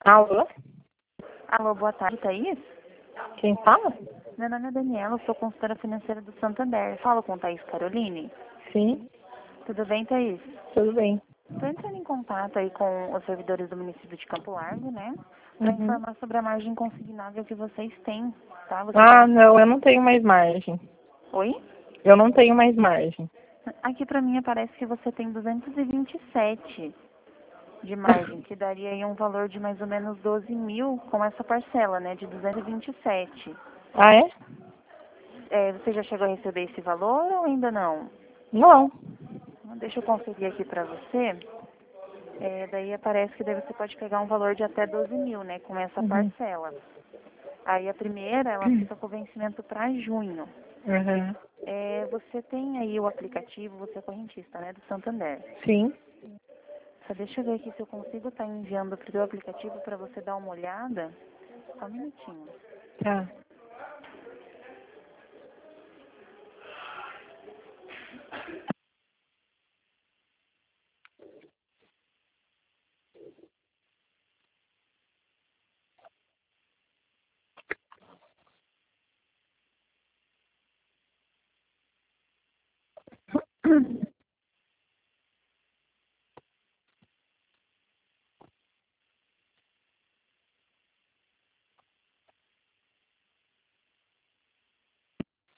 Alô? Alô, boa tarde, Thaís? Quem fala? Meu nome é Daniela, sou consultora financeira do Santander. Falo com Thaís Caroline. Sim, Tudo bem, Thaís? tudo bem. Estou entrando em contato aí com os servidores do município de Campo Largo, né? Para Uhum. informar sobre a margem consignável que vocês têm, tá? Não, eu não tenho mais margem. Oi? Eu não tenho mais margem. Aqui para mim aparece que você tem 227 de margem, que daria aí um valor de mais ou menos 12 mil com essa parcela, né? De 227. Ah, é? Você já chegou a receber esse valor ou ainda não? Não. Deixa eu conferir aqui para você. Daí aparece que daí você pode pegar um valor de até 12 mil, né, com essa Uhum. parcela. Aí a primeira, ela fica com vencimento para junho. Uhum. Você tem aí o aplicativo, você é correntista, né, do Santander. Sim. Só deixa eu ver aqui se eu consigo estar enviando para o seu aplicativo para você dar uma olhada. Só um minutinho. Tá.